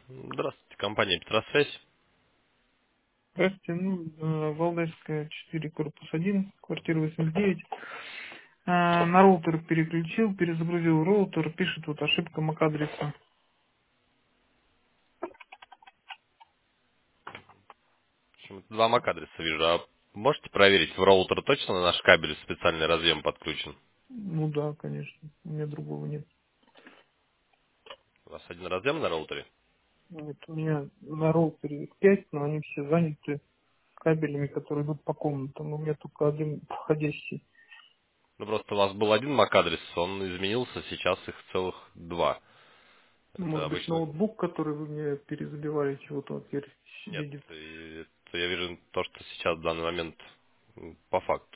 Здравствуйте, компания Петросвязь. Здравствуйте, Валдайская, 4, корпус 1, квартира 89. На роутер переключил, перезагрузил роутер, пишет вот ошибка MAC-адреса. Почему-то два MAC-адреса вижу. А можете проверить, в роутер точно на наш кабель специальный разъем подключен? Ну да, конечно, у меня другого нет. У вас один разъем на роутере? Нет, у меня на роутере их 5, но они все заняты кабелями, которые идут по комнатам. У меня только один входящий. Ну, просто у вас был один MAC-адрес, он изменился, сейчас их целых два. Это Может быть, обычно... ноутбук, который вы мне перезабивали, чего-то вот теперь Нет, едет. и это я вижу то, что сейчас в данный момент по факту.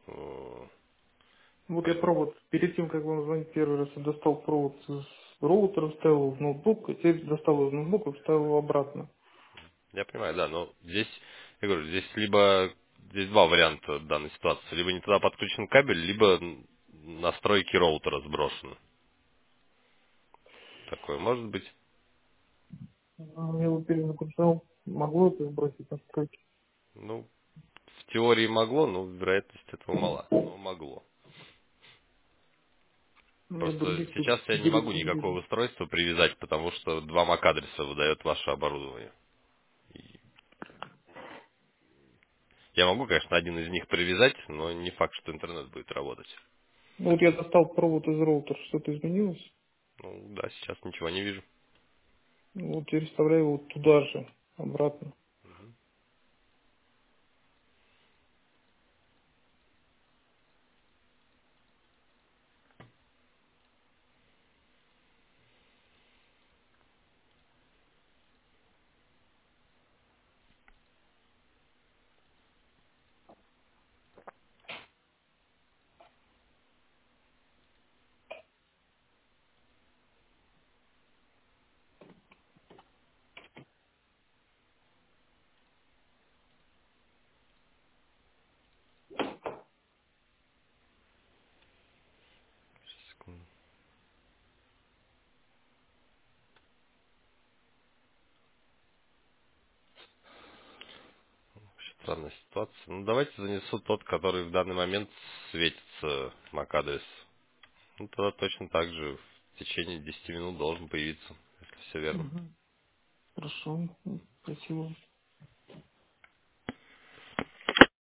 Вот я Поэтому провод, перед тем, как вам звонить первый раз, я достал провод с роутера, вставил в ноутбук, и теперь достал из ноутбука, вставил его обратно. я понимаю, да, но здесь, я говорю, здесь либо здесь два варианта данной ситуации. Либо не туда подключен кабель, либо настройки роутера сброшены. Такое может быть. Я его перезагружал, могло это сбросить настройки. Ну, в теории могло, но вероятность этого мала. Но могло. Я Просто других тут сейчас я не могу вирусов не никакого вижу. устройства привязать, потому что два MAC-адреса выдает ваше оборудование. И я могу, конечно, один из них привязать, но не факт, что интернет будет работать. Ну, вот я достал провод из роутера, что-то изменилось. Ну да, сейчас ничего не вижу. Ну, вот я вставляю его туда же, обратно. Секунду. Вообще странная ситуация. Ну давайте занесу тот, который в данный момент светится MAC-адрес. Ну тогда точно так же в течение 10 минут должен появиться, если все верно. Угу. Хорошо, спасибо.